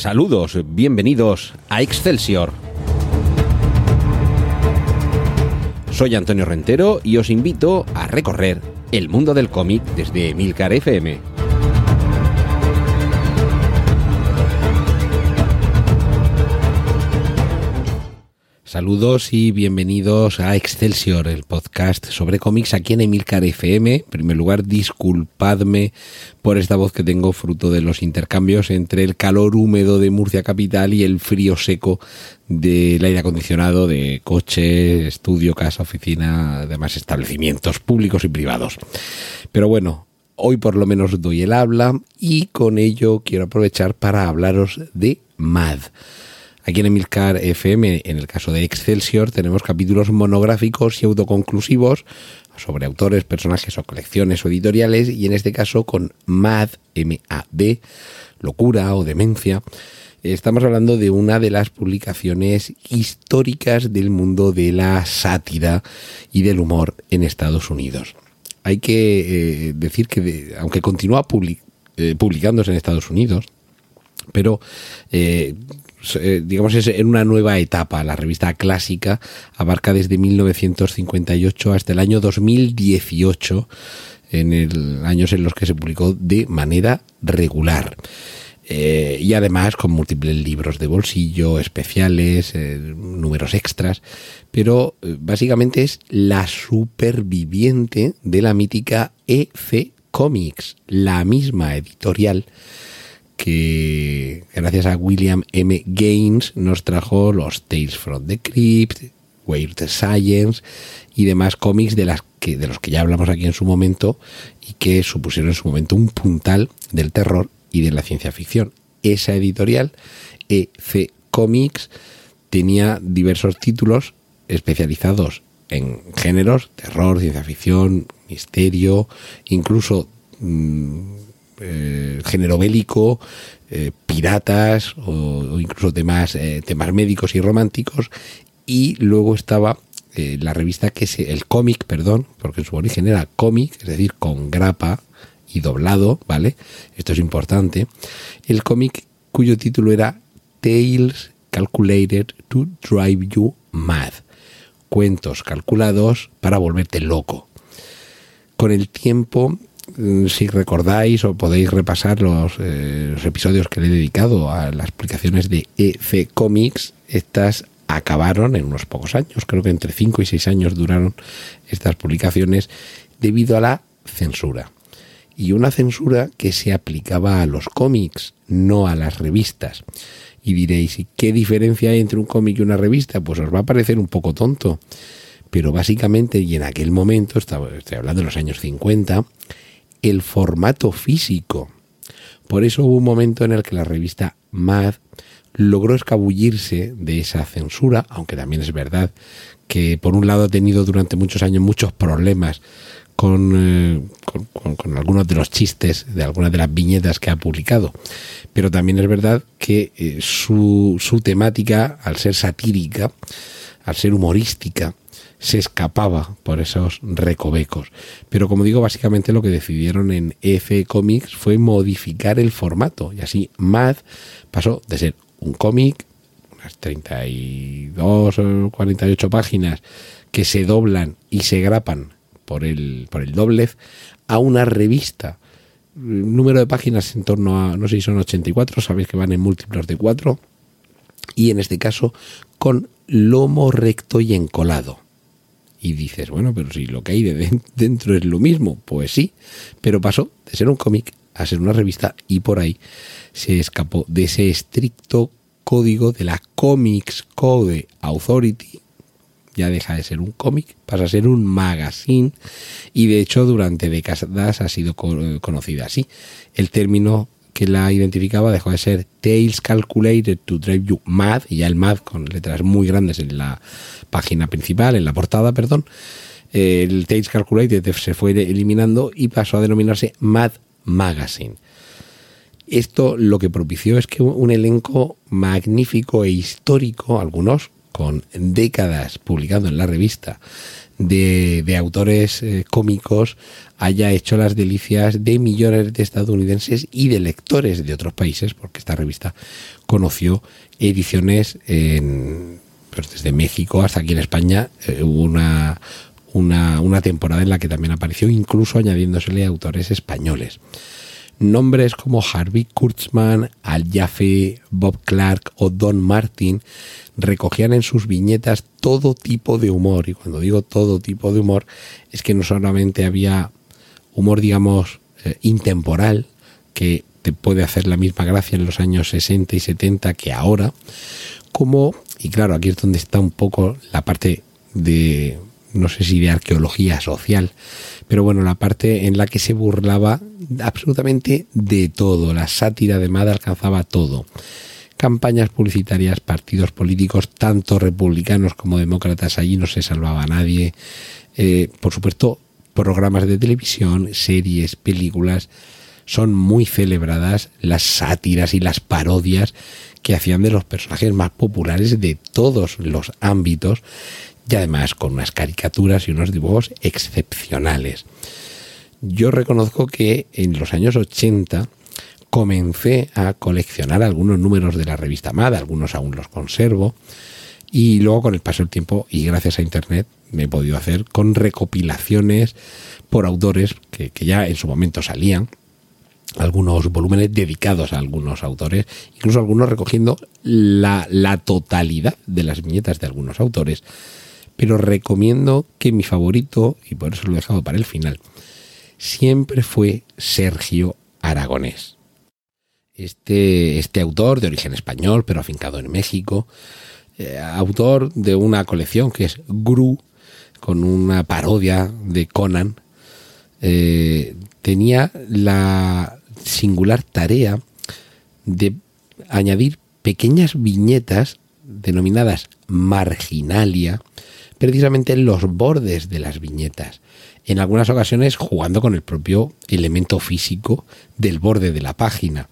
Saludos, bienvenidos a Excelsior. Soy Antonio Rentero y os invito a recorrer el mundo del cómic desde Emilcar FM. Saludos y bienvenidos a Excelsior, el podcast sobre cómics aquí en Emilcar FM. En primer lugar, disculpadme por esta voz que tengo fruto de los intercambios entre el calor húmedo de Murcia capital y el frío seco del aire acondicionado de coche, estudio, casa, oficina, demás establecimientos públicos y privados. Pero bueno, hoy por lo menos doy el habla y con ello quiero aprovechar para hablaros de Mad. Aquí en Emilcar FM, en el caso de Excelsior, tenemos capítulos monográficos y autoconclusivos sobre autores, personajes o colecciones o editoriales, y en este caso con Mad, M-A-D, locura o demencia. Estamos hablando de una de las publicaciones históricas del mundo de la sátira y del humor en Estados Unidos. Hay que decir que, aunque continúa publicándose en Estados Unidos, pero digamos es en una nueva etapa. La revista clásica abarca desde 1958 hasta el año 2018, años en los que se publicó de manera regular. Y además con múltiples libros de bolsillo, especiales, números extras, pero básicamente es la superviviente de la mítica EC Comics, la misma editorial que gracias a William M. Gaines nos trajo los Tales from the Crypt, Weird Science y demás cómics de los que ya hablamos aquí en su momento y que supusieron en su momento un puntal del terror y de la ciencia ficción. Esa editorial, EC Comics, tenía diversos títulos especializados en géneros, terror, ciencia ficción, misterio, incluso género bélico, piratas o incluso temas médicos y románticos. Y luego estaba la revista el cómic, porque su origen era cómic, es decir, con grapa y doblado, ¿vale? Esto es importante. El cómic cuyo título era Tales Calculated to Drive You Mad, cuentos calculados para volverte loco. Con el tiempo, si recordáis o podéis repasar los episodios que le he dedicado a las publicaciones de EC Comics, estas acabaron en unos pocos años. Creo que entre 5 y 6 años duraron estas publicaciones debido a la censura. Y una censura que se aplicaba a los cómics, no a las revistas. Y diréis, ¿y qué diferencia hay entre un cómic y una revista? Pues os va a parecer un poco tonto. Pero básicamente, y en aquel momento, estoy hablando de los años 50, el formato físico. Por eso hubo un momento en el que la revista Mad logró escabullirse de esa censura, aunque también es verdad que por un lado ha tenido durante muchos años muchos problemas con algunos de los chistes de algunas de las viñetas que ha publicado, pero también es verdad que su temática, al ser satírica, al ser humorística, se escapaba por esos recovecos. Pero como digo, básicamente lo que decidieron en EC Comics fue modificar el formato, y así Mad pasó de ser un cómic, unas 32 o 48 páginas que se doblan y se grapan por el doblez, a una revista. El número de páginas en torno a, no sé si son 84, sabéis que van en múltiplos de 4, y en este caso con lomo recto y encolado. Y dices, bueno, pero si lo que hay dentro es lo mismo, pues sí, pero pasó de ser un cómic a ser una revista, y por ahí se escapó de ese estricto código de la Comics Code Authority. Ya deja de ser un cómic, pasa a ser un magazine, y de hecho durante décadas ha sido conocida así. El término que la identificaba dejó de ser Tales Calculated to Drive You Mad, y ya el Mad con letras muy grandes en la página principal, en la portada, el Tales Calculated se fue eliminando y pasó a denominarse Mad Magazine. Esto lo que propició es que un elenco magnífico e histórico, algunos con décadas publicando en la revista de autores cómicos, haya hecho las delicias de millones de estadounidenses y de lectores de otros países, porque esta revista conoció ediciones pues desde México hasta aquí en España. Hubo una temporada en la que también apareció, incluso añadiéndosele autores españoles. Nombres como Harvey Kurtzman, Al Jaffee, Bob Clark o Don Martin recogían en sus viñetas todo tipo de humor. Y cuando digo todo tipo de humor, es que no solamente había humor, digamos, intemporal, que te puede hacer la misma gracia en los años 60 y 70 que ahora, como, y claro, aquí es donde está un poco la parte de, no sé si de arqueología social, pero bueno, la parte en la que se burlaba absolutamente de todo. La sátira de Mad alcanzaba todo. Campañas publicitarias, partidos políticos, tanto republicanos como demócratas, allí no se salvaba a nadie. Por supuesto, programas de televisión, series, películas, son muy celebradas las sátiras y las parodias que hacían de los personajes más populares de todos los ámbitos, y además con unas caricaturas y unos dibujos excepcionales. Yo reconozco que en los años 80 comencé a coleccionar algunos números de la revista Mad, algunos aún los conservo, y luego con el paso del tiempo y gracias a internet me he podido hacer con recopilaciones por autores que ya en su momento salían, algunos volúmenes dedicados a algunos autores, incluso algunos recogiendo la totalidad de las viñetas de algunos autores. Pero recomiendo que mi favorito, y por eso lo he dejado para el final, siempre fue Sergio Aragonés. Este autor de origen español, pero afincado en México, autor de una colección que es Gru, con una parodia de Conan, tenía la singular tarea de añadir pequeñas viñetas denominadas marginalia, precisamente en los bordes de las viñetas, en algunas ocasiones jugando con el propio elemento físico del borde de la página.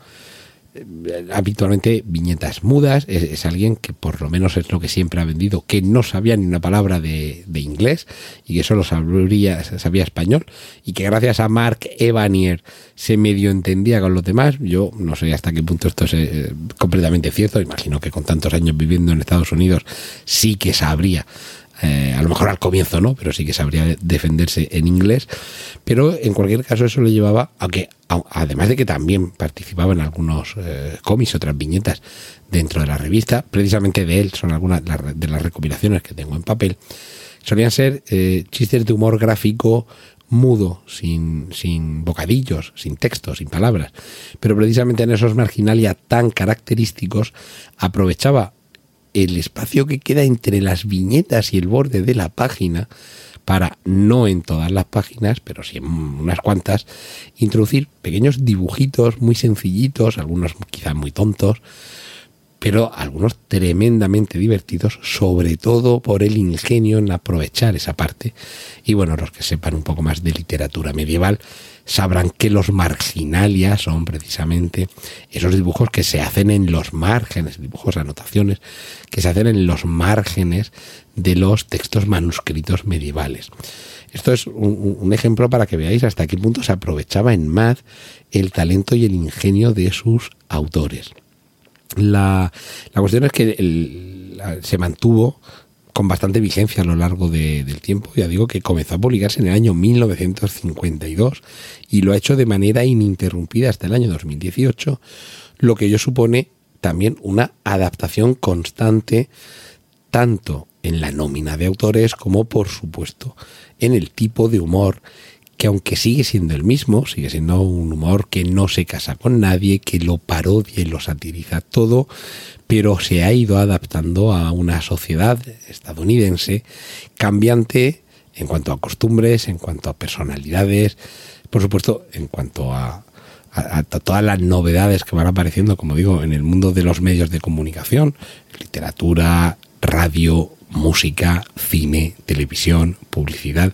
Habitualmente viñetas mudas. Es alguien que por lo menos es lo que siempre ha vendido, que no sabía ni una palabra de inglés y que solo sabía español, y que gracias a Mark Evanier se medio entendía con los demás. Yo no sé hasta qué punto esto es completamente cierto. Imagino que con tantos años viviendo en Estados Unidos sí que sabría, a lo mejor al comienzo no, pero sí que sabría defenderse en inglés. Pero en cualquier caso eso le llevaba a que, además de que también participaba en algunos cómics, otras viñetas dentro de la revista, precisamente de él son algunas de las recopilaciones que tengo en papel, solían ser chistes de humor gráfico mudo, sin bocadillos, sin texto, sin palabras. Pero precisamente en esos marginalia tan característicos aprovechaba el espacio que queda entre las viñetas y el borde de la página para, no en todas las páginas, pero sí en unas cuantas, introducir pequeños dibujitos muy sencillitos, algunos quizás muy tontos, pero algunos tremendamente divertidos, sobre todo por el ingenio en aprovechar esa parte. Y bueno, los que sepan un poco más de literatura medieval sabrán que los marginalia son precisamente esos dibujos que se hacen en los márgenes, dibujos, anotaciones, que se hacen en los márgenes de los textos manuscritos medievales. Esto es un ejemplo para que veáis hasta qué punto se aprovechaba en Mad el talento y el ingenio de sus autores. La cuestión es que se mantuvo con bastante vigencia a lo largo del tiempo. Ya digo que comenzó a publicarse en el año 1952 y lo ha hecho de manera ininterrumpida hasta el año 2018, lo que ello supone también una adaptación constante tanto en la nómina de autores como, por supuesto, en el tipo de humor, que aunque sigue siendo el mismo, sigue siendo un humor que no se casa con nadie, que lo parodia y lo satiriza todo, pero se ha ido adaptando a una sociedad estadounidense cambiante en cuanto a costumbres, en cuanto a personalidades, por supuesto, en cuanto a todas las novedades que van apareciendo, como digo, en el mundo de los medios de comunicación, literatura, radio, música, cine, televisión, publicidad.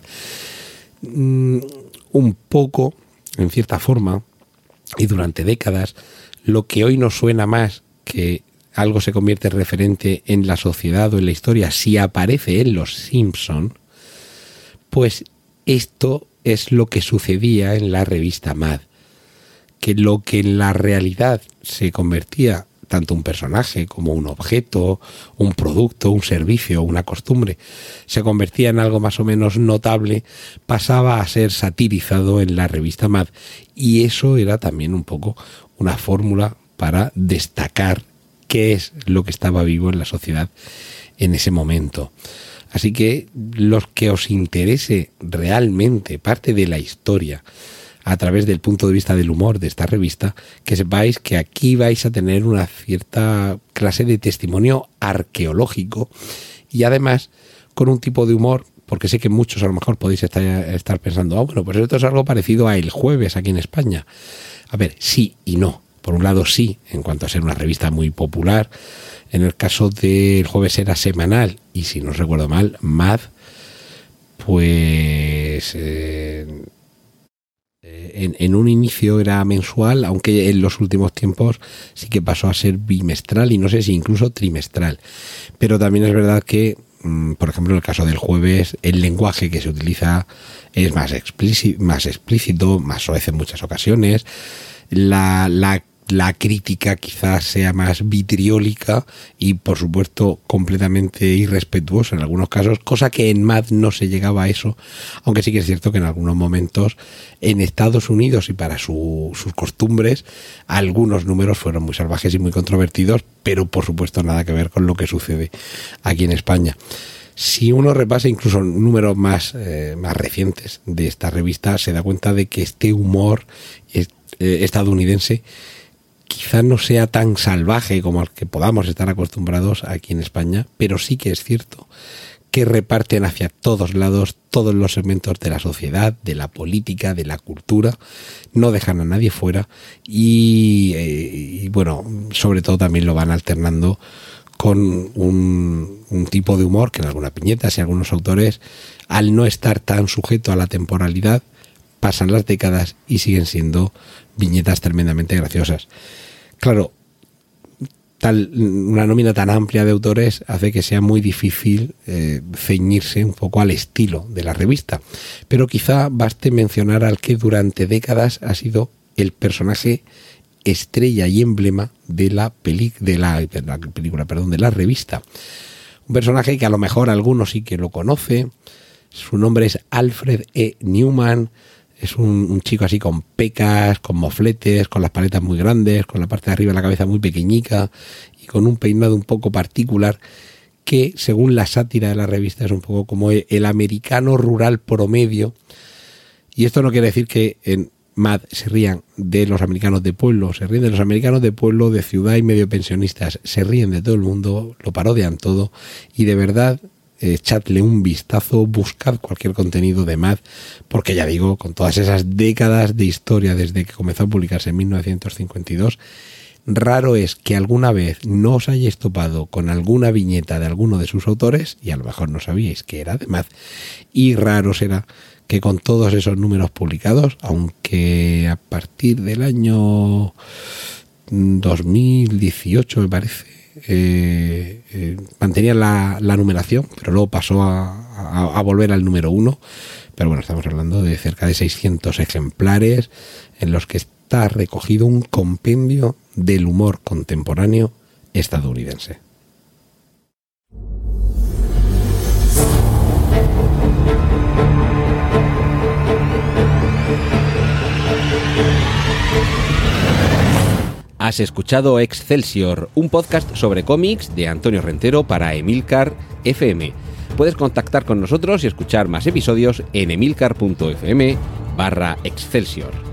Un poco, en cierta forma, y durante décadas, lo que hoy nos suena más que algo se convierte en referente en la sociedad o en la historia si aparece en Los Simpson, pues esto es lo que sucedía en la revista Mad, que lo que en la realidad se convertía tanto un personaje como un objeto, un producto, un servicio, una costumbre, se convertía en algo más o menos notable, pasaba a ser satirizado en la revista Mad, y eso era también un poco una fórmula para destacar qué es lo que estaba vivo en la sociedad en ese momento. Así que los que os interese realmente parte de la historia a través del punto de vista del humor de esta revista, que sepáis que aquí vais a tener una cierta clase de testimonio arqueológico y además con un tipo de humor, porque sé que muchos a lo mejor podéis estar pensando, bueno, pues esto es algo parecido a El Jueves aquí en España. A ver, sí y no. Por un lado sí, en cuanto a ser una revista muy popular. En el caso del Jueves era semanal y si no recuerdo mal, Mad, pues en un inicio era mensual, aunque en los últimos tiempos sí que pasó a ser bimestral y no sé si incluso trimestral. Pero también es verdad que, por ejemplo, en el caso del Jueves, el lenguaje que se utiliza es más explícito, más soez en muchas ocasiones. La crítica quizás sea más vitriólica y, por supuesto, completamente irrespetuosa en algunos casos, cosa que en Mad no se llegaba a eso, aunque sí que es cierto que en algunos momentos en Estados Unidos y para sus costumbres, algunos números fueron muy salvajes y muy controvertidos, pero por supuesto nada que ver con lo que sucede aquí en España. Si uno repasa incluso números más recientes de esta revista, se da cuenta de que este humor estadounidense quizá no sea tan salvaje como al que podamos estar acostumbrados aquí en España, pero sí que es cierto que reparten hacia todos lados todos los segmentos de la sociedad, de la política, de la cultura, no dejan a nadie fuera y bueno, sobre todo también lo van alternando con un tipo de humor que en algunas viñetas y algunos autores, al no estar tan sujeto a la temporalidad, pasan las décadas y siguen siendo viñetas tremendamente graciosas. Claro, una nómina tan amplia de autores hace que sea muy difícil ceñirse un poco al estilo de la revista, pero quizá baste mencionar al que durante décadas ha sido el personaje estrella y emblema de la revista. Un personaje que a lo mejor algunos sí que lo conoce. Su nombre es Alfred E. Newman. Es un chico así con pecas, con mofletes, con las paletas muy grandes, con la parte de arriba de la cabeza muy pequeñica y con un peinado un poco particular que, según la sátira de la revista, es un poco como el americano rural promedio. Y esto no quiere decir que en Mad se rían de los americanos de pueblo, se ríen de los americanos de pueblo, de ciudad y medio pensionistas, se ríen de todo el mundo, lo parodian todo y de verdad echadle un vistazo, buscad cualquier contenido de Mad, porque ya digo, con todas esas décadas de historia desde que comenzó a publicarse en 1952, raro es que alguna vez no os hayáis topado con alguna viñeta de alguno de sus autores y a lo mejor no sabíais que era de Mad, y raro será que con todos esos números publicados, aunque a partir del año 2018 me parece, mantenía la numeración, pero luego pasó a volver al número 1. Pero bueno, estamos hablando de cerca de 600 ejemplares en los que está recogido un compendio del humor contemporáneo estadounidense. Has escuchado Excelsior, un podcast sobre cómics de Antonio Rentero para Emilcar FM. Puedes contactar con nosotros y escuchar más episodios en emilcar.fm/Excelsior.